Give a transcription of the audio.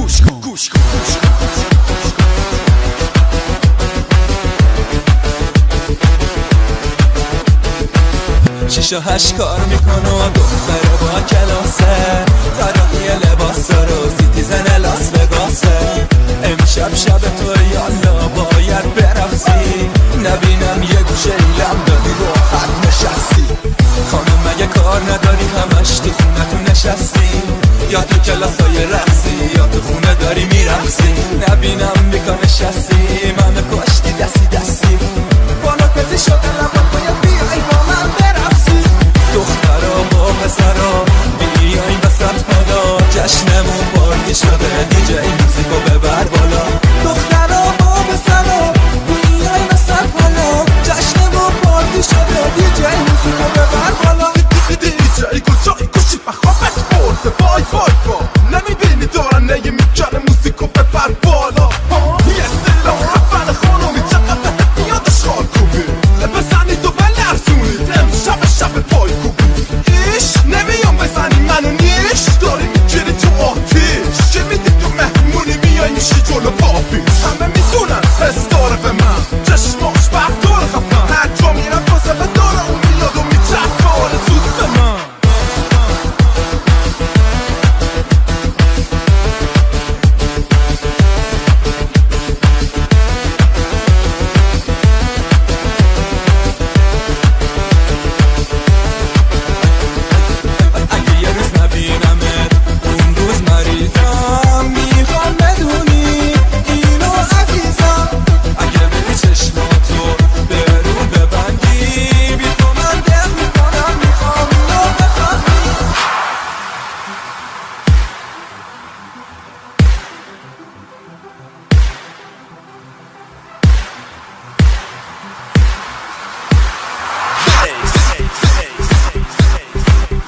گوش کن گوش کن گوش کن شیش و هشت کار میکنه و دختره با کلاسه طراحی لباسا رو سیتیزن لاس وگاسه امشب شب تو یالا باید برقصی نبینم یه گوشه لم دادی راحت نشستی خانم مگه کار نداری همش تو خونه تو نشستی یا تو کلاسای رقصی یا تو خونه داری میرقصی نبینم بیکا نشستی منو کشتی دستی دستی بالا پزی شده لبا باید بیایی با من برقصی دخترا با پسرا بیاین وسط حالا جشنمون پارتی شده دیجی موزیکو ببر بالا دخترا با پسرا بیاین وسط حالا جشنمون پارتی شده دیجی موزیکو ببر بالا دیجی کجایی گوشی بخوابت برده وای وای وای